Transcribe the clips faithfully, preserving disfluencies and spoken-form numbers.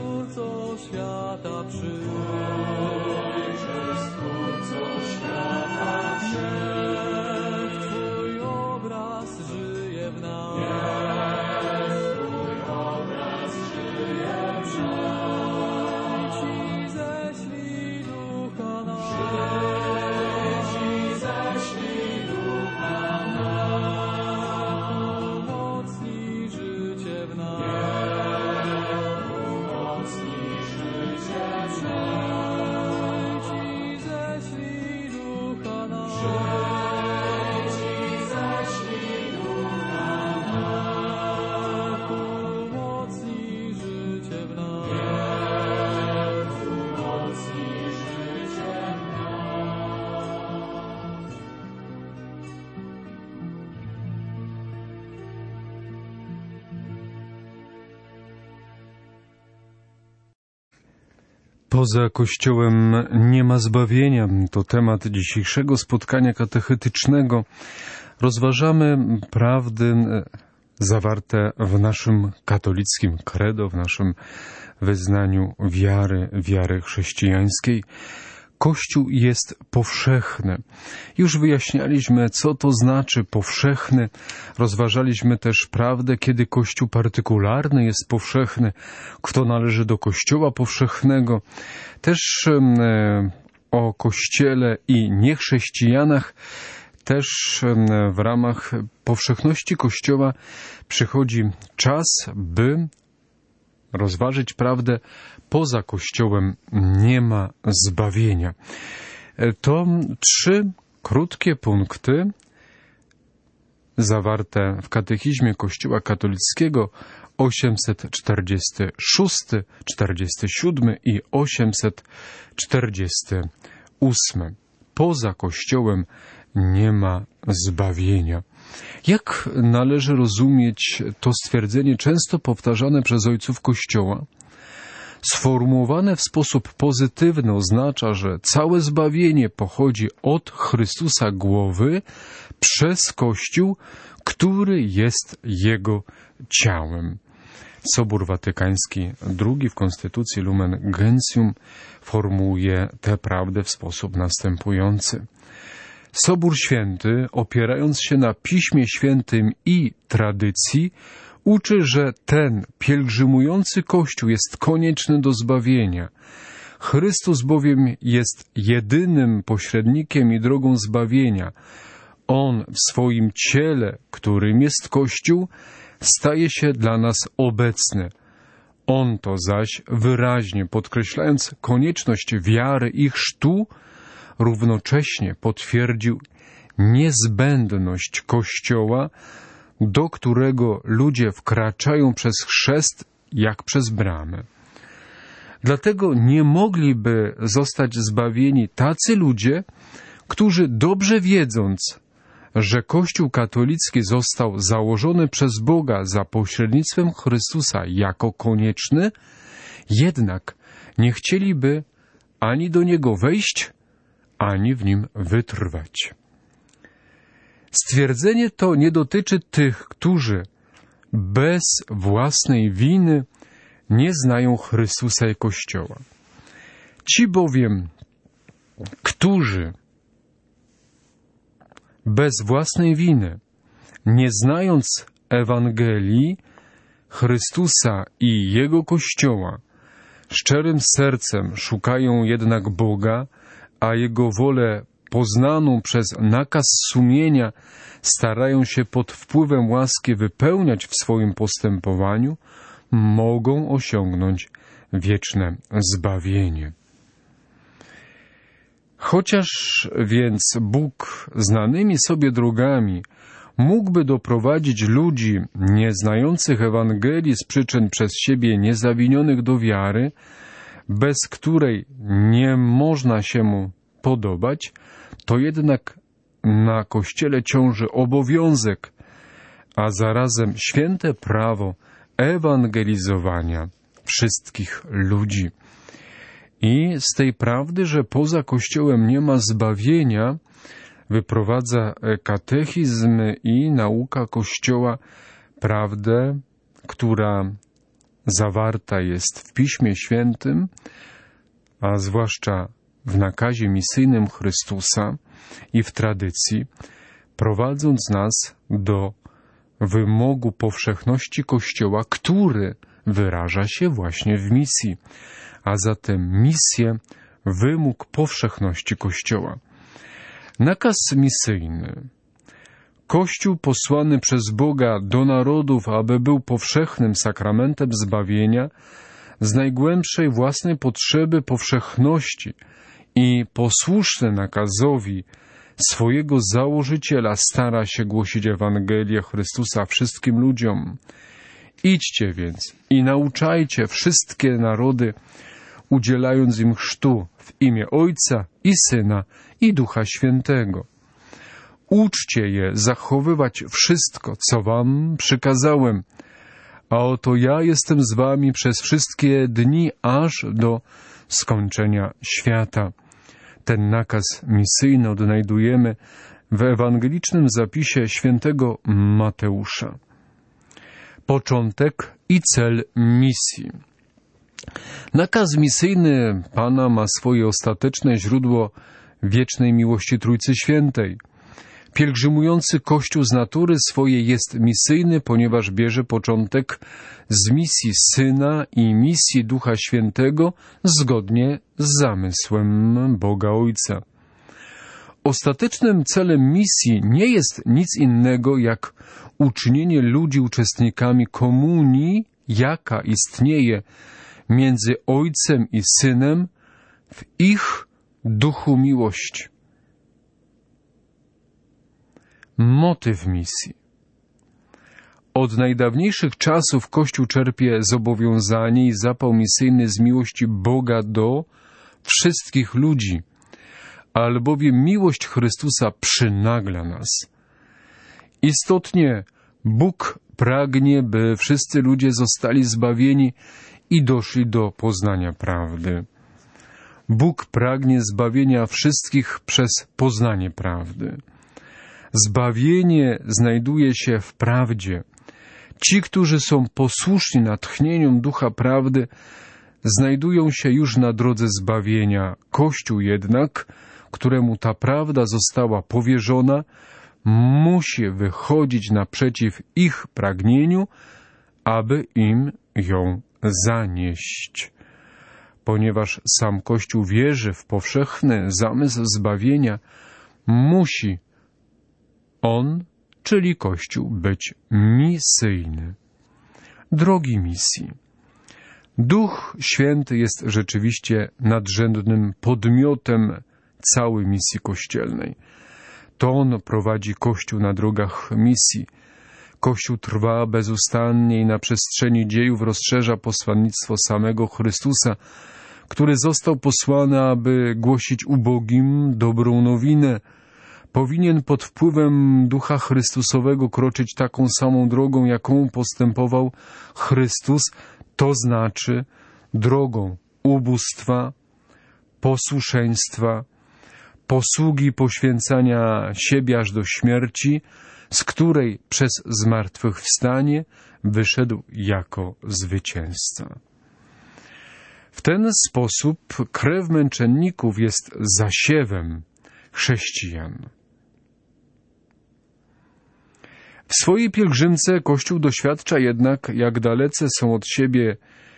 Stwórco świata przyjdź, Stwórco świata przyjdź. Twój obraz żyje w nas. Niech Twój obraz żyje w nas. Przyjdź i ześlij Ducha na. Przyjdź i ześlij Ducha na. Umocnij życie w nas. Poza Kościołem nie ma zbawienia. To temat dzisiejszego spotkania katechetycznego. Rozważamy prawdy zawarte w naszym katolickim credo, w naszym wyznaniu wiary, wiary chrześcijańskiej. Kościół jest powszechny. Już wyjaśnialiśmy, co to znaczy powszechny. Rozważaliśmy też prawdę, kiedy Kościół partykularny jest powszechny, kto należy do Kościoła powszechnego. Też e, o Kościele i niechrześcijanach. Też e, w ramach powszechności Kościoła przychodzi czas, by rozważyć prawdę, poza Kościołem nie ma zbawienia. To trzy krótkie punkty zawarte w Katechizmie Kościoła katolickiego osiemset czterdziesty szósty, czterdziesty siódmy i osiemset czterdziesty ósmy. Poza Kościołem nie ma zbawienia. Jak należy rozumieć to stwierdzenie często powtarzane przez ojców Kościoła? Sformułowane w sposób pozytywny oznacza, że całe zbawienie pochodzi od Chrystusa głowy przez Kościół, który jest Jego ciałem. Sobór Watykański drugi w Konstytucji Lumen Gentium formułuje tę prawdę w sposób następujący. Sobór Święty, opierając się na Piśmie Świętym i tradycji, uczy, że ten pielgrzymujący Kościół jest konieczny do zbawienia. Chrystus bowiem jest jedynym pośrednikiem i drogą zbawienia. On w swoim ciele, którym jest Kościół, staje się dla nas obecny. On to zaś wyraźnie podkreślając konieczność wiary i chrztu, równocześnie potwierdził niezbędność Kościoła, do którego ludzie wkraczają przez chrzest jak przez bramę. Dlatego nie mogliby zostać zbawieni tacy ludzie, którzy dobrze wiedząc, że Kościół katolicki został założony przez Boga za pośrednictwem Chrystusa jako konieczny, jednak nie chcieliby ani do niego wejść, ani w nim wytrwać. Stwierdzenie to nie dotyczy tych, którzy bez własnej winy nie znają Chrystusa i Kościoła. Ci bowiem, którzy bez własnej winy, nie znając Ewangelii, Chrystusa i Jego Kościoła, szczerym sercem szukają jednak Boga, a Jego wolę poznaną przez nakaz sumienia starają się pod wpływem łaski wypełniać w swoim postępowaniu, mogą osiągnąć wieczne zbawienie. Chociaż więc Bóg znanymi sobie drogami mógłby doprowadzić ludzi nieznających Ewangelii z przyczyn przez siebie niezawinionych do wiary, bez której nie można się Mu podobać, to jednak na Kościele ciąży obowiązek, a zarazem święte prawo ewangelizowania wszystkich ludzi. I z tej prawdy, że poza Kościołem nie ma zbawienia, wyprowadza katechizm i nauka Kościoła prawdę, która zawarta jest w Piśmie Świętym, a zwłaszcza w nakazie misyjnym Chrystusa i w tradycji, prowadząc nas do wymogu powszechności Kościoła, który wyraża się właśnie w misji, a zatem misję, wymóg powszechności Kościoła. Nakaz misyjny. Kościół posłany przez Boga do narodów, aby był powszechnym sakramentem zbawienia, z najgłębszej własnej potrzeby powszechności i posłuszny nakazowi swojego założyciela stara się głosić Ewangelię Chrystusa wszystkim ludziom. Idźcie więc i nauczajcie wszystkie narody, udzielając im chrztu w imię Ojca i Syna i Ducha Świętego. Uczcie je zachowywać wszystko, co wam przykazałem, a oto ja jestem z wami przez wszystkie dni, aż do skończenia świata. Ten nakaz misyjny odnajdujemy w ewangelicznym zapisie świętego Mateusza. Początek i cel misji. Nakaz misyjny Pana ma swoje ostateczne źródło wiecznej miłości Trójcy Świętej. Pielgrzymujący Kościół z natury swojej jest misyjny, ponieważ bierze początek z misji Syna i misji Ducha Świętego zgodnie z zamysłem Boga Ojca. Ostatecznym celem misji nie jest nic innego jak uczynienie ludzi uczestnikami komunii, jaka istnieje między Ojcem i Synem w ich duchu miłości. Motyw misji. Od najdawniejszych czasów Kościół czerpie zobowiązanie i zapał misyjny z miłości Boga do wszystkich ludzi, albowiem miłość Chrystusa przynagla nas. Istotnie Bóg pragnie, by wszyscy ludzie zostali zbawieni i doszli do poznania prawdy. Bóg pragnie zbawienia wszystkich przez poznanie prawdy. Zbawienie znajduje się w prawdzie. Ci, którzy są posłuszni natchnieniom Ducha Prawdy, znajdują się już na drodze zbawienia. Kościół jednak, któremu ta prawda została powierzona, musi wychodzić naprzeciw ich pragnieniu, aby im ją zanieść. Ponieważ sam Kościół wierzy w powszechny zamysł zbawienia, musi on, czyli Kościół, być misyjny. Drogi misji. Duch Święty jest rzeczywiście nadrzędnym podmiotem całej misji kościelnej. To On prowadzi Kościół na drogach misji. Kościół trwa bezustannie i na przestrzeni dziejów rozszerza posłannictwo samego Chrystusa, który został posłany, aby głosić ubogim dobrą nowinę. Powinien pod wpływem Ducha Chrystusowego kroczyć taką samą drogą, jaką postępował Chrystus, to znaczy drogą ubóstwa, posłuszeństwa, posługi poświęcania siebie aż do śmierci, z której przez zmartwychwstanie wyszedł jako zwycięzca. W ten sposób krew męczenników jest zasiewem chrześcijan. W swojej pielgrzymce Kościół doświadcza jednak, jak dalece są od siebie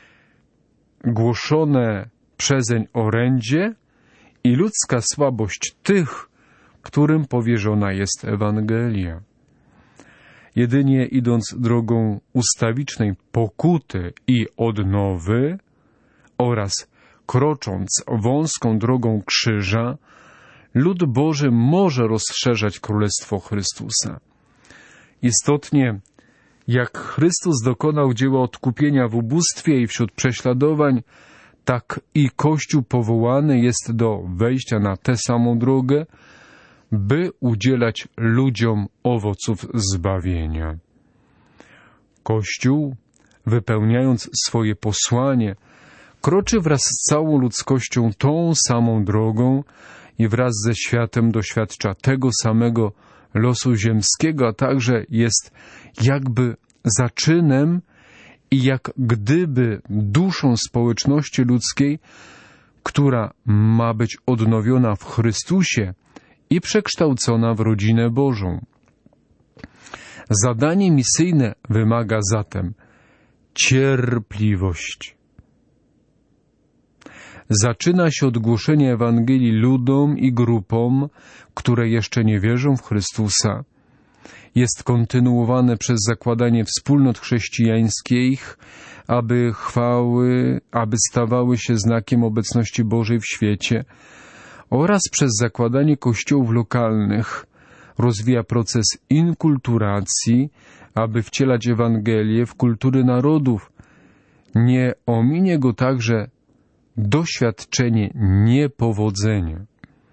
głoszone przezeń orędzie i ludzka słabość tych, którym powierzona jest Ewangelia. Jedynie idąc drogą ustawicznej pokuty i odnowy oraz krocząc wąską drogą krzyża, lud Boży może rozszerzać Królestwo Chrystusa. Istotnie, jak Chrystus dokonał dzieła odkupienia w ubóstwie i wśród prześladowań, tak i Kościół powołany jest do wejścia na tę samą drogę, by udzielać ludziom owoców zbawienia. Kościół, wypełniając swoje posłanie, kroczy wraz z całą ludzkością tą samą drogą i wraz ze światem doświadcza tego samego losu ziemskiego, a także jest jakby zaczynem i jak gdyby duszą społeczności ludzkiej, która ma być odnowiona w Chrystusie i przekształcona w rodzinę Bożą. Zadanie misyjne wymaga zatem cierpliwości. Zaczyna się od głoszenia Ewangelii ludom i grupom, które jeszcze nie wierzą w Chrystusa. Jest kontynuowane przez zakładanie wspólnot chrześcijańskich, aby chwały, aby stawały się znakiem obecności Bożej w świecie, oraz przez zakładanie kościołów lokalnych rozwija proces inkulturacji, aby wcielać Ewangelię w kultury narodów. Nie ominie go także doświadczenie niepowodzenia.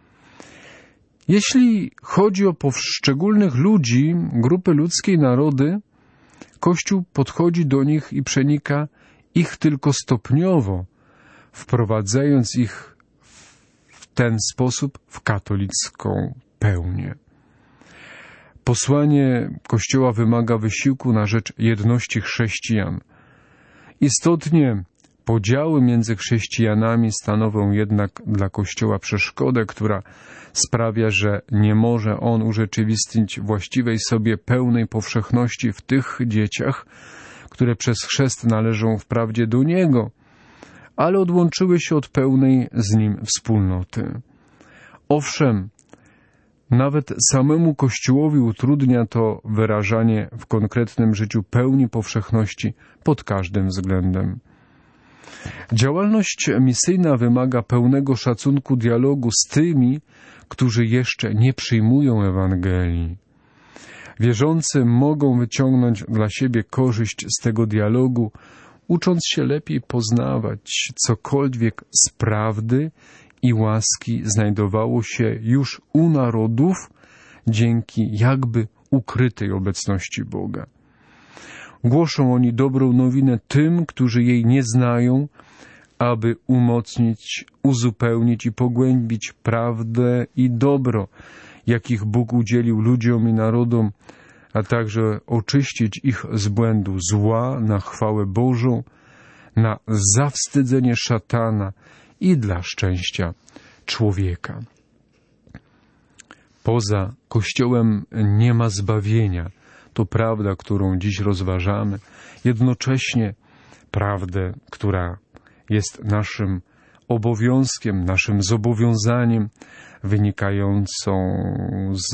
Jeśli chodzi o poszczególnych ludzi, grupy ludzkie i narody, Kościół podchodzi do nich i przenika ich tylko stopniowo, wprowadzając ich w ten sposób w katolicką pełnię. Posłanie Kościoła wymaga wysiłku na rzecz jedności chrześcijan. Istotnie podziały między chrześcijanami stanowią jednak dla Kościoła przeszkodę, która sprawia, że nie może on urzeczywistnić właściwej sobie pełnej powszechności w tych dzieciach, które przez chrzest należą wprawdzie do Niego, ale odłączyły się od pełnej z Nim wspólnoty. Owszem, nawet samemu Kościołowi utrudnia to wyrażanie w konkretnym życiu pełni powszechności pod każdym względem. Działalność misyjna wymaga pełnego szacunku dialogu z tymi, którzy jeszcze nie przyjmują Ewangelii. Wierzący mogą wyciągnąć dla siebie korzyść z tego dialogu, ucząc się lepiej poznawać cokolwiek z prawdy i łaski znajdowało się już u narodów dzięki jakby ukrytej obecności Boga. Głoszą oni dobrą nowinę tym, którzy jej nie znają, aby umocnić, uzupełnić i pogłębić prawdę i dobro, jakich Bóg udzielił ludziom i narodom, a także oczyścić ich z błędu zła na chwałę Bożą, na zawstydzenie szatana i dla szczęścia człowieka. Poza Kościołem nie ma zbawienia. To prawda, którą dziś rozważamy. Jednocześnie prawdę, która jest naszym obowiązkiem, naszym zobowiązaniem wynikającą z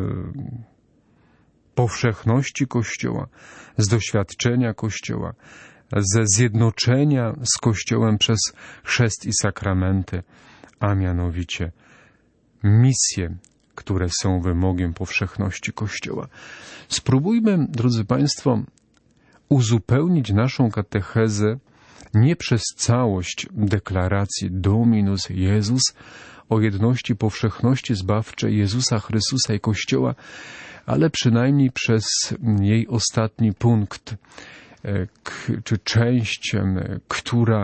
powszechności Kościoła, z doświadczenia Kościoła, ze zjednoczenia z Kościołem przez chrzest i sakramenty, a mianowicie misje, które są wymogiem powszechności Kościoła. Spróbujmy, drodzy Państwo, uzupełnić naszą katechezę nie przez całość deklaracji Dominus Jezus o jedności powszechności zbawczej Jezusa Chrystusa i Kościoła, ale przynajmniej przez jej ostatni punkt, czy część, która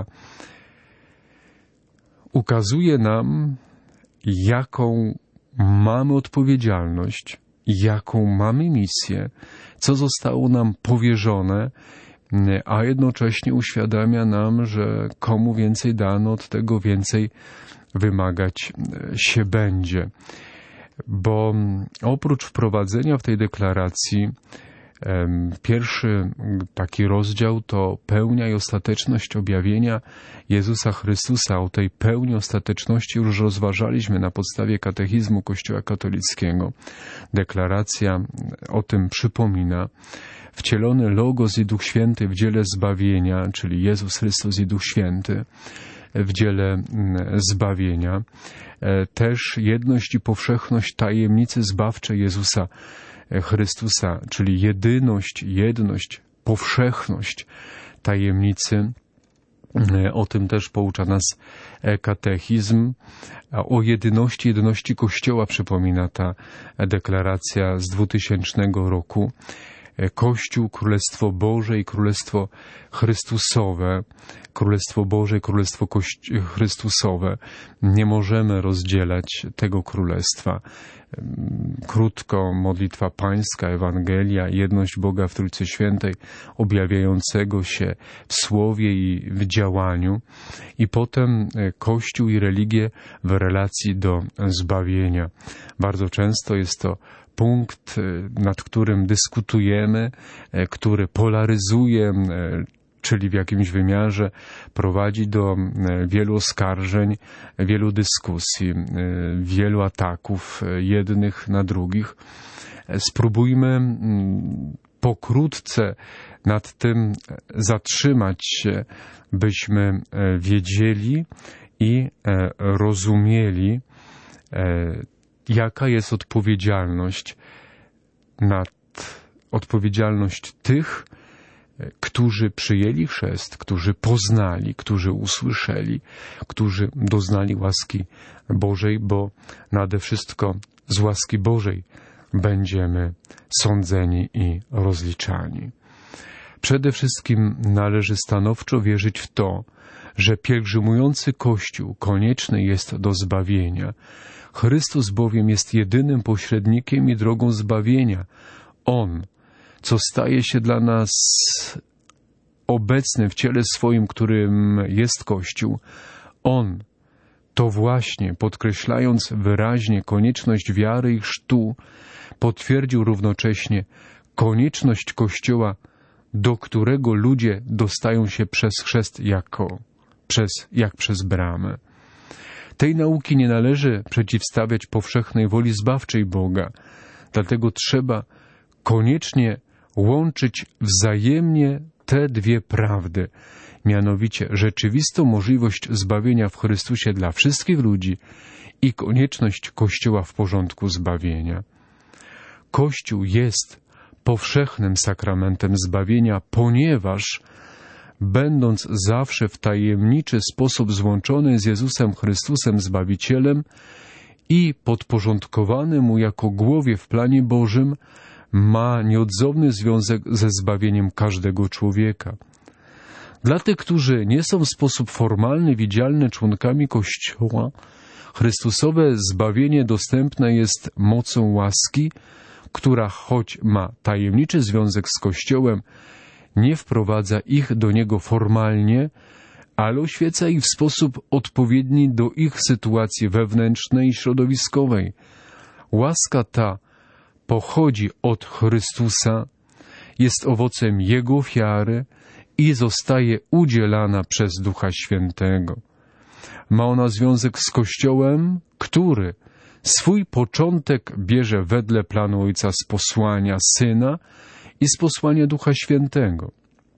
ukazuje nam, jaką mamy odpowiedzialność, jaką mamy misję, co zostało nam powierzone, a jednocześnie uświadamia nam, że komu więcej dano, od tego więcej wymagać się będzie. Bo oprócz wprowadzenia w tej deklaracji, pierwszy taki rozdział to pełnia i ostateczność objawienia Jezusa Chrystusa. O tej pełni ostateczności już rozważaliśmy na podstawie katechizmu Kościoła katolickiego. Deklaracja o tym przypomina. Wcielony Logos i Duch Święty w dziele zbawienia, czyli Jezus Chrystus i Duch Święty w dziele zbawienia. Też jedność i powszechność tajemnicy zbawczej Jezusa Chrystusa, czyli jedyność, jedność, powszechność tajemnicy. O tym też poucza nas katechizm. O jedyności, jedności Kościoła przypomina ta deklaracja z dwutysięcznego roku. Kościół, Królestwo Boże i Królestwo Chrystusowe, Królestwo Boże, Królestwo Kości- Chrystusowe. Nie możemy rozdzielać tego Królestwa. Krótko, modlitwa pańska, Ewangelia, jedność Boga w Trójcy Świętej, objawiającego się w słowie i w działaniu, i potem Kościół i religię w relacji do zbawienia. Bardzo często jest to punkt, nad którym dyskutujemy, który polaryzuje, czyli w jakimś wymiarze prowadzi do wielu oskarżeń, wielu dyskusji, wielu ataków jednych na drugich. Spróbujmy pokrótce nad tym zatrzymać się, byśmy wiedzieli i rozumieli, jaka jest odpowiedzialność nad odpowiedzialność tych, którzy przyjęli chrzest, którzy poznali, którzy usłyszeli, którzy doznali łaski Bożej, bo nade wszystko z łaski Bożej będziemy sądzeni i rozliczani. Przede wszystkim należy stanowczo wierzyć w to, że pielgrzymujący Kościół konieczny jest do zbawienia. Chrystus bowiem jest jedynym pośrednikiem i drogą zbawienia. On, co staje się dla nas obecny w ciele swoim, którym jest Kościół, On to właśnie, podkreślając wyraźnie konieczność wiary i chrztu, potwierdził równocześnie konieczność Kościoła, do którego ludzie dostają się przez chrzest jako, przez, jak przez bramę. Tej nauki nie należy przeciwstawiać powszechnej woli zbawczej Boga, dlatego trzeba koniecznie łączyć wzajemnie te dwie prawdy, mianowicie rzeczywistą możliwość zbawienia w Chrystusie dla wszystkich ludzi i konieczność Kościoła w porządku zbawienia. Kościół jest powszechnym sakramentem zbawienia, ponieważ będąc zawsze w tajemniczy sposób złączony z Jezusem Chrystusem Zbawicielem i podporządkowany Mu jako głowie w planie Bożym, ma nieodzowny związek ze zbawieniem każdego człowieka. Dla tych, którzy nie są w sposób formalny widzialny członkami Kościoła, Chrystusowe zbawienie dostępne jest mocą łaski, która choć ma tajemniczy związek z Kościołem, nie wprowadza ich do niego formalnie, ale oświeca ich w sposób odpowiedni do ich sytuacji wewnętrznej i środowiskowej. Łaska ta pochodzi od Chrystusa, jest owocem Jego ofiary i zostaje udzielana przez Ducha Świętego. Ma ona związek z Kościołem, który swój początek bierze wedle planu Ojca z posłania Syna i z posłania Ducha Świętego.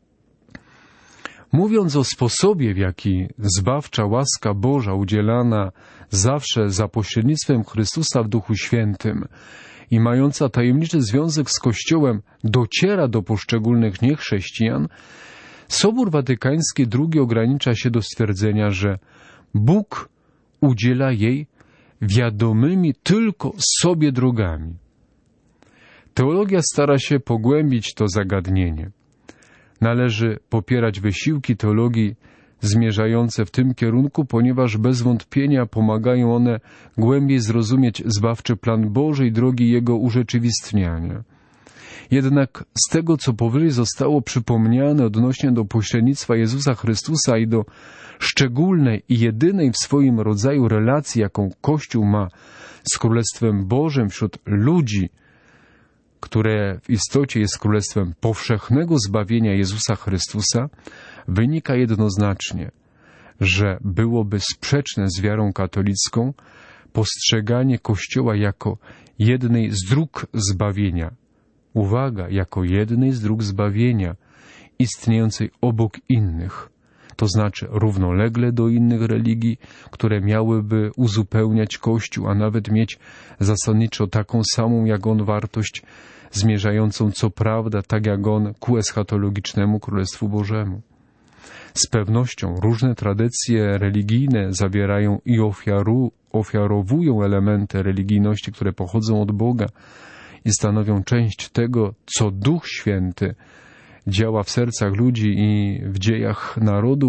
Mówiąc o sposobie, w jaki zbawcza łaska Boża udzielana zawsze za pośrednictwem Chrystusa w Duchu Świętym i mająca tajemniczy związek z Kościołem dociera do poszczególnych niechrześcijan, Sobór Watykański drugi ogranicza się do stwierdzenia, że Bóg udziela jej wiadomymi tylko sobie drogami. Teologia stara się pogłębić to zagadnienie. Należy popierać wysiłki teologii zmierzające w tym kierunku, ponieważ bez wątpienia pomagają one głębiej zrozumieć zbawczy plan Boży i drogi Jego urzeczywistniania. Jednak z tego, co powyżej zostało przypomniane odnośnie do pośrednictwa Jezusa Chrystusa i do szczególnej i jedynej w swoim rodzaju relacji, jaką Kościół ma z Królestwem Bożym wśród ludzi, które w istocie jest królestwem powszechnego zbawienia Jezusa Chrystusa, wynika jednoznacznie, że byłoby sprzeczne z wiarą katolicką postrzeganie Kościoła jako jednej z dróg zbawienia. Uwaga, jako jednej z dróg zbawienia, istniejącej obok innych, to znaczy równolegle do innych religii, które miałyby uzupełniać Kościół, a nawet mieć zasadniczo taką samą jak on wartość, zmierzającą co prawda, tak jak on, ku eschatologicznemu Królestwu Bożemu. Z pewnością różne tradycje religijne zawierają i ofiaru, ofiarowują elementy religijności, które pochodzą od Boga i stanowią część tego, co Duch Święty działa w sercach ludzi i w dziejach narodów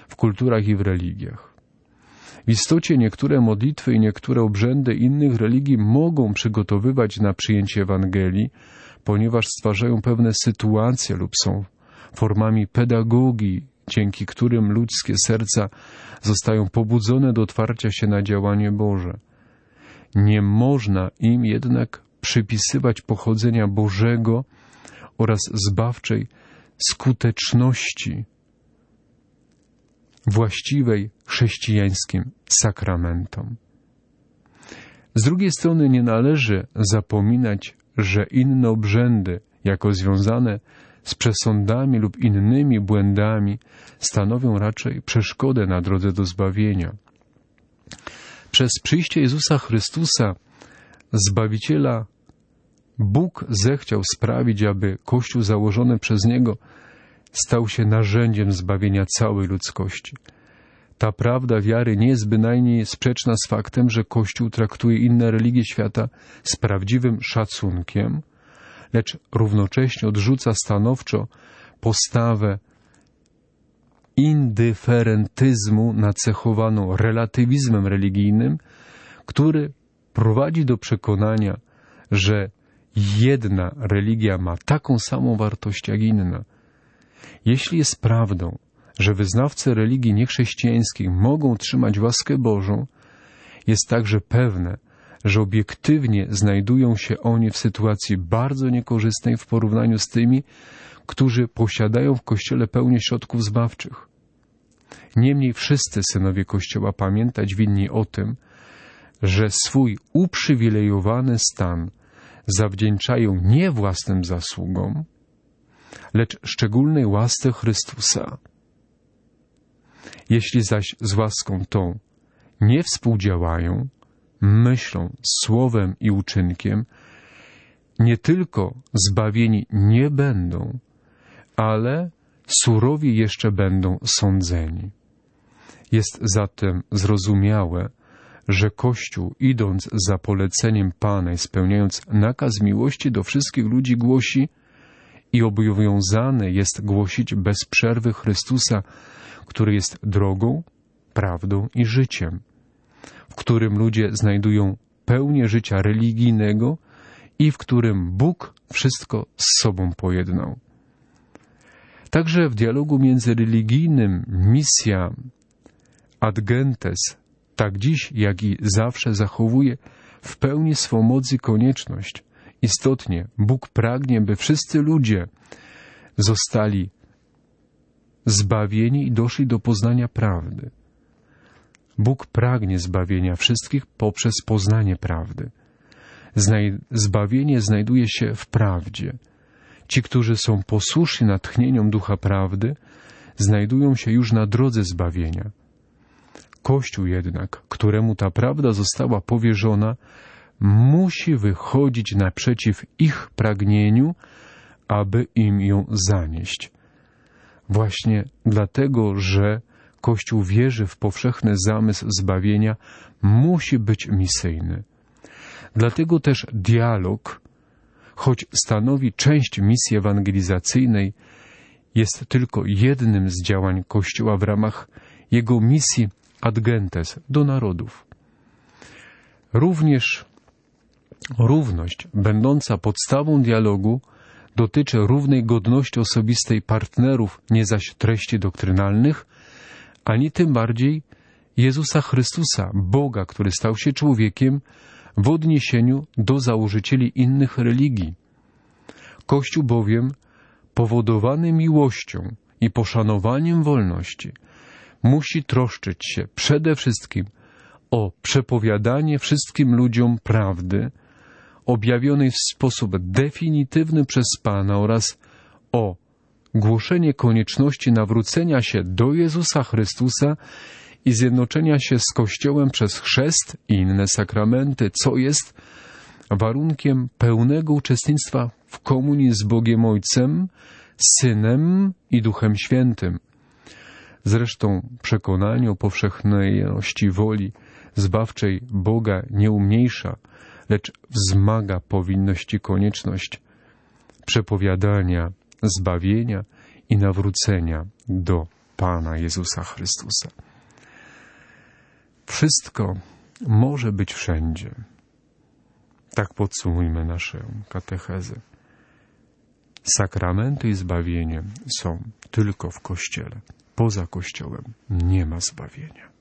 w kulturach i w religiach. W istocie niektóre modlitwy i niektóre obrzędy innych religii mogą przygotowywać na przyjęcie Ewangelii, ponieważ stwarzają pewne sytuacje lub są formami pedagogii, dzięki którym ludzkie serca zostają pobudzone do otwarcia się na działanie Boże. Nie można im jednak przypisywać pochodzenia Bożego oraz zbawczej skuteczności właściwej chrześcijańskim sakramentom. Z drugiej strony nie należy zapominać, że inne obrzędy, jako związane z przesądami lub innymi błędami, stanowią raczej przeszkodę na drodze do zbawienia. Przez przyjście Jezusa Chrystusa, Zbawiciela, Bóg zechciał sprawić, aby Kościół założony przez Niego stał się narzędziem zbawienia całej ludzkości. Ta prawda wiary nie jest bynajmniej sprzeczna z faktem, że Kościół traktuje inne religie świata z prawdziwym szacunkiem, lecz równocześnie odrzuca stanowczo postawę indyferentyzmu nacechowaną relatywizmem religijnym, który prowadzi do przekonania, że jedna religia ma taką samą wartość jak inna. Jeśli jest prawdą, że wyznawcy religii niechrześcijańskich mogą trzymać łaskę Bożą, jest także pewne, że obiektywnie znajdują się oni w sytuacji bardzo niekorzystnej w porównaniu z tymi, którzy posiadają w Kościele pełnię środków zbawczych. Niemniej wszyscy synowie Kościoła pamiętać winni o tym, że swój uprzywilejowany stan zawdzięczają nie własnym zasługom, lecz szczególnej łasce Chrystusa. Jeśli zaś z łaską tą nie współdziałają, myślą, słowem i uczynkiem, nie tylko zbawieni nie będą, ale surowi jeszcze będą sądzeni. Jest zatem zrozumiałe, że Kościół, idąc za poleceniem Pana i spełniając nakaz miłości do wszystkich ludzi, głosi i obowiązany jest głosić bez przerwy Chrystusa, który jest drogą, prawdą i życiem, w którym ludzie znajdują pełnię życia religijnego i w którym Bóg wszystko z sobą pojednał. Także w dialogu międzyreligijnym misja ad gentes tak dziś, jak i zawsze zachowuje w pełni swą moc i konieczność. Istotnie Bóg pragnie, by wszyscy ludzie zostali zbawieni i doszli do poznania prawdy. Bóg pragnie zbawienia wszystkich poprzez poznanie prawdy. Znaj- zbawienie znajduje się w prawdzie. Ci, którzy są posłuszni natchnieniom Ducha Prawdy, znajdują się już na drodze zbawienia. Kościół jednak, któremu ta prawda została powierzona, musi wychodzić naprzeciw ich pragnieniu, aby im ją zanieść. Właśnie dlatego, że Kościół wierzy w powszechny zamysł zbawienia, musi być misyjny. Dlatego też dialog, choć stanowi część misji ewangelizacyjnej, jest tylko jednym z działań Kościoła w ramach jego misji ad gentes do narodów. Również równość, będąca podstawą dialogu, dotyczy równej godności osobistej partnerów, nie zaś treści doktrynalnych, ani tym bardziej Jezusa Chrystusa, Boga, który stał się człowiekiem, w odniesieniu do założycieli innych religii. Kościół bowiem, powodowany miłością i poszanowaniem wolności, musi troszczyć się przede wszystkim o przepowiadanie wszystkim ludziom prawdy, objawionej w sposób definitywny przez Pana, oraz o głoszenie konieczności nawrócenia się do Jezusa Chrystusa i zjednoczenia się z Kościołem przez chrzest i inne sakramenty, co jest warunkiem pełnego uczestnictwa w komunii z Bogiem Ojcem, Synem i Duchem Świętym. Zresztą przekonanie o powszechności woli zbawczej Boga nie umniejsza, lecz wzmaga powinność i konieczność przepowiadania zbawienia i nawrócenia do Pana Jezusa Chrystusa. Wszystko może być wszędzie. Tak podsumujmy naszą katechezę. Sakramenty i zbawienie są tylko w Kościele. Poza Kościołem nie ma zbawienia.